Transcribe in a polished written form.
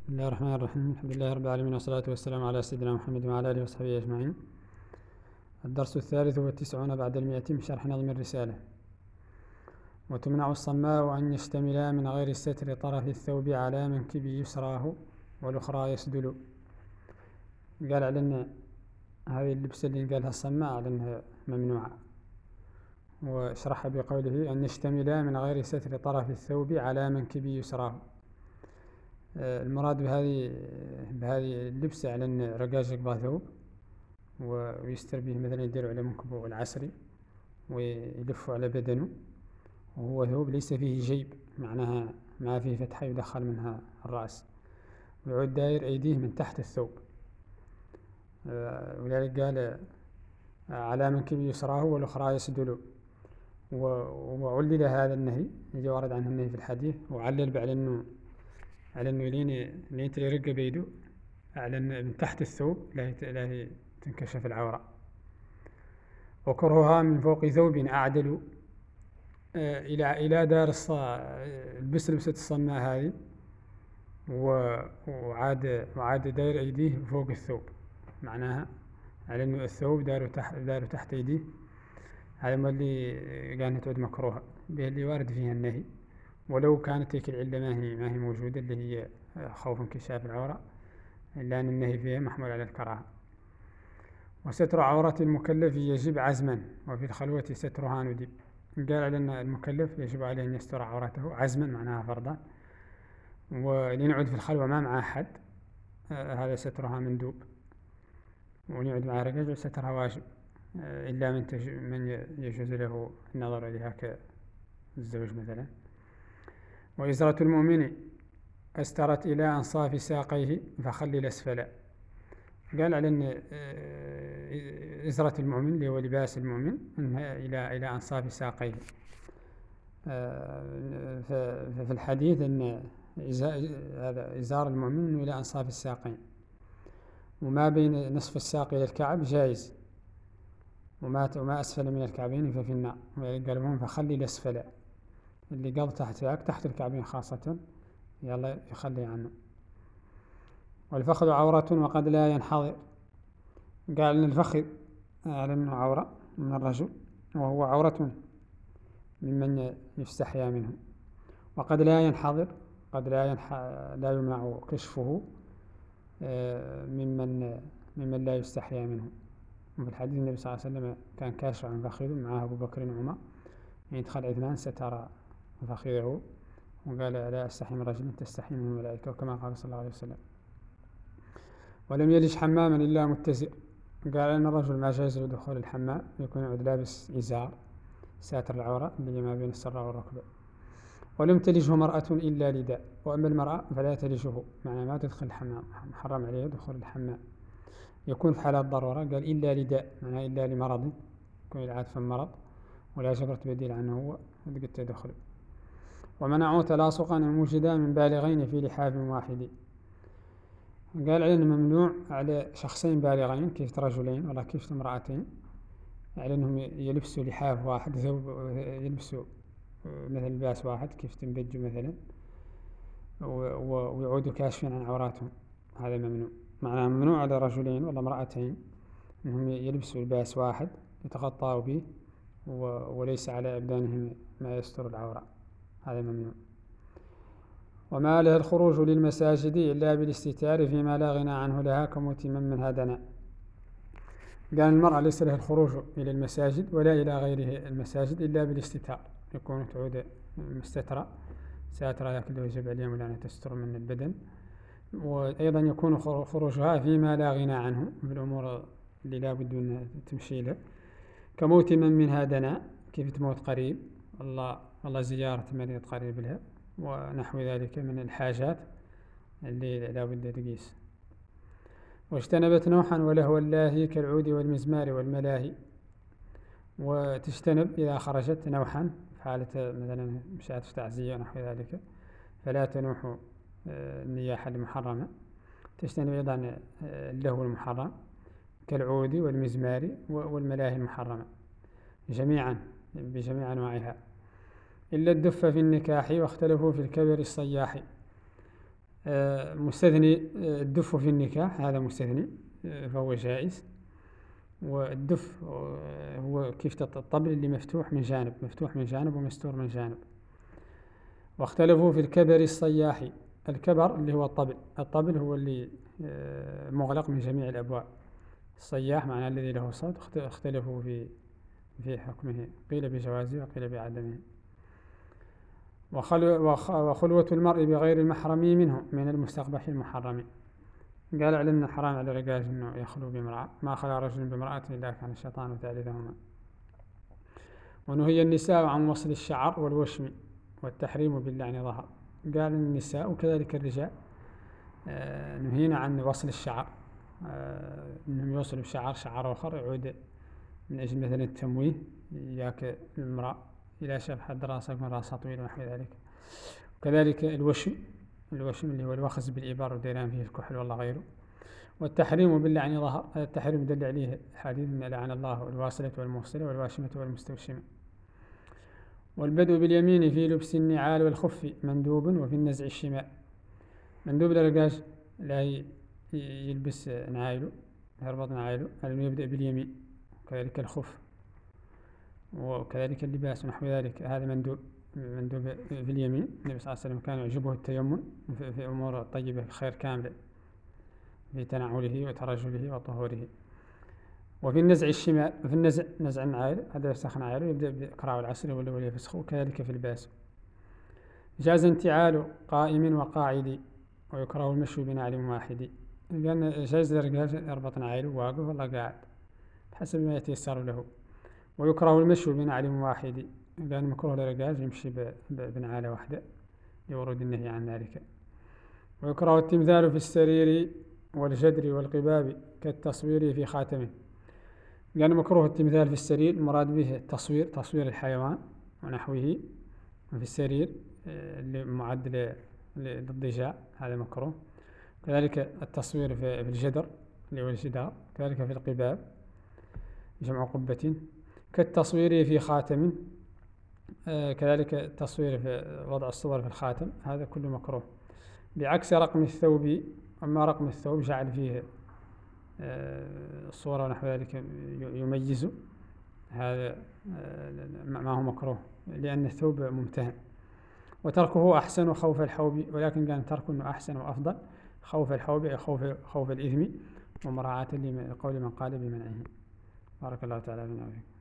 بسم الله الرحمن الرحيم. الحمد لله رب العالمين، والصلاة والسلام على سيدنا محمد وعلى آله وصحبه أجمعين. الدرس 93 بعد 100 من شرح نظم الرسالة. وتمنع الصماء أن يشتملا من غير ستر طرف الثوب على منكب يسراه والأخرى يسدل. قال على أن هذه اللبسة اللي قالها الصماء على أنها ممنوعة، وشرحها بقوله أن يشتملا من غير ستر طرف الثوب على منكب يسراه. المراد بهذه اللبسة على أن رقاج يقبع ثوب ويستر به، مثلا يديروا على منكبه العسري ويلفوا على بدنه، وهو ثوب ليس فيه جيب، معناها ما فيه فتحة يدخل منها الرأس، ويعود داير أيديه من تحت الثوب. ولذلك قال على منكب يسراه والأخرى يسدل. وعلل هذا النهي اللي ورد عنه النهي في الحديث، وعلل على أنه لين يرق بيده على أن من تحت الثوب لا تنكشف العورة. وكرهها من فوق ثوب أعدل إلى دار لبسة الصماء هذه، وعاد داير أيديه فوق الثوب، معناها على أنه الثوب دار تحت أيديه. هذا ما اللي كانت تعد مكروهة به، اللي وارد فيها النهي، ولو كانت تلك العلة ما هي موجودة، اللي هي خوف انكشاف العورة، إلا أن النهي فيها محمول على الكراهة. وستر عورة المكلف يجب عزما، وفي الخلوة سترها ندب. قال على أن المكلف يجب عليه أن يستر عورته عزما، معناها فرضا، ولنعد في الخلوة ما مع أحد، هذا سترها مندوب. ونعد مع رجل سترها واجب، إلا من يجوز له النظر إليها كالزوج مثلا. وإزرة المؤمن أسترت إلى أنصاف ساقيه فخلل أسفلا. قال على أن إزرة المؤمن اللي هو لباس المؤمن أنها إلى أنصاف ساقيه. في الحديث أن هذا إزار المؤمن إلى أنصاف الساقين، وما بين نصف الساق إلى الكعب جائز، وما أسفل من الكعبين ففي النار. قال لهم فخلي أسفل، اللي قال تحت الكعبين خاصة يلا يخلي عنه. والفخذ عورة وقد لا ينحضر. قال أن الفخذ على أنه عورة من الرجل، وهو عورة ممن يستحيا منه. وقد لا ينحضر، لا يمنع كشفه ممن لا يستحيا منه. وفي الحديث النبي صلى الله عليه وسلم كان كاشف عن فخذه معه أبو بكر وعمر، يدخل عثمان ستر فخذه، وقال لا أستحي من رجل تستحي منه الملائكة، وكما قال صلى الله عليه وسلم. ولم يلج حماما إلا متزر. قال أن الرجل ما جاز له دخول الحمام يكون يعود لابس إزار ساتر العورة اللي ما بين السرة والركبة. ولم تلجه مرأة إلا لداء. وأما المرأة فلا تلجه، معنى ما تدخل الحمام، محرم عليه دخول الحمام، يكون في حالات ضرورة. قال إلا لداء، معنى إلا لمرض، يكون العاد في المرض ولا جبرة بديل عنه هو قد تدخل. ومنعوا تلاصقا موجدا من بالغين في لحاف واحد. قال على أنه ممنوع على شخصين بالغين، كيف رجلين ولا كيف امرأتين، على أنهم يلبسوا لحاف واحد، يلبسوا مثل لباس واحد كيف تنبجوا مثلا، ويعودوا كاشفين عن عوراتهم. هذا ممنوع، معناه ممنوع على رجلين ولا امرأتين أنهم يلبسوا لباس واحد يتغطوا به وليس على أبدانهم ما يستر العورة، هذا ممنوع. وما له الخروج للمساجد إلا بالاستتار فيما لا غنى عنه لها كمتمم من هدنا. قال المرأة ليس له الخروج إلى المساجد ولا إلى غيره المساجد إلا بالاستتار، يكون تعود مستترة ساترة يأكل ويجب عليها ولا تستر من البدن. وأيضا يكون خروجها فيما لا غنى عنه، في الأمور اللي لا بد أن تمشي له، كموت من هادنا، كيف تموت قريب، الله زيارة مريض قريب لها، ونحو ذلك من الحاجات اللي لا بد تقيس. واجتنبت نوحا ولهو اللاهي كالعود والمزمار والملاهي. وتجتنب إذا خرجت نوحا في حالة مثلا مشاهد في تعزية ونحو ذلك، فلا تنوح النياحة المحرمة. تجتنب أيضا اللهو المحرم كالعود والمزمار والملاهي المحرمة بجميع أنواعها، إلا الدف في النكاح، واختلفوا في الكبر الصياح. مستثني الدف في النكاح، هذا مستثني فهو جائز. والدف هو كيف الطبل اللي مفتوح من جانب ومستور من جانب. واختلفوا في الكبر الصياحي. الكبر اللي هو الطبل هو اللي مغلق من جميع الأبواب. الصياح معناه الذي له صوت. اختلفوا في حكمه، قيل بجوازه وقيل بعدمه. وخلوة المرء بغير المحرم منه من المستقبح المحرم. قال علمنا حرام على الرجال انه يخلو بامرأة، ما خلا رجل بامرأة الا كان الشيطان ثالثهما. ونهي النساء عن وصل الشعر والوشم والتحريم باللعن ظهر. قال النساء وكذلك الرجال نهينا عن وصل الشعر، انهم يوصلوا شعر اخر يعود من اجل مثلا التمويه، ياك المرأة الى شاف حد راسك من راسها طويل ونحو ذلك. وكذلك الوشم اللي هو الوخز بالإبار وديران فيه الكحل والله غيره. والتحريم باللعن ظهر. هذا التحريم دل عليه حديث ان لعن الله الواصلة والموصلة والواشمة والمستوشمة. والبدء باليمين في لبس النعال والخف مندوب، وفي النزع الشماء. مندوب للرجاج لا يلبس نعايله، يربط نعايله، هذا يبدأ باليمين. وكذلك الخف وكذلك اللباس ونحو ذلك، هذا مندوب في اليمين. النبي صلى الله عليه وسلم كان يعجبه التيمم في أمور طيبة خير كاملة في تنعله وترجله وطهوره. وفي النزع الشمال، وفي النزع نزع النعال، هذا يفسخ نعاله يبدأ بقراء العصر ولا يفسخه. وكذلك في الباس. جاز انتعال قائم وقاعد، ويكره المشي بنعل واحد. لأن جاز للرجال يربط نعاله واقف ولا قاعد حسب ما يتيسر له. ويكره المشي بنعل واحد، لأن مكروه للرجال يمشي بنعالة واحدة لورود النهي عن ذلك. ويكره التمثال في السرير والجدر والقباب كالتصوير في خاتمه. لأن مكروه التمثال في السرير المراد به تصوير الحيوان ونحوه في السرير اللي معد للضجاع، هذا مكروه. كذلك التصوير في الجدر اللي هو الجدار، كذلك في القباب جمع قبة كالتصوير في خاتم، كذلك التصوير في وضع الصور في الخاتم، هذا كله مكروه. بعكس رقم الثوب. أما رقم الثوب جعل فيه صورة ونحو ذلك يميز، هذا ما هو مكروه لأن الثوب ممتهن. وتركه أحسن خوف الحوب، ولكن كان تركه أنه أحسن وأفضل خوف الحوب أي خوف الإثم ومراعاة لقول من قال بمنعه. بارك الله تعالى فينا وفيكم.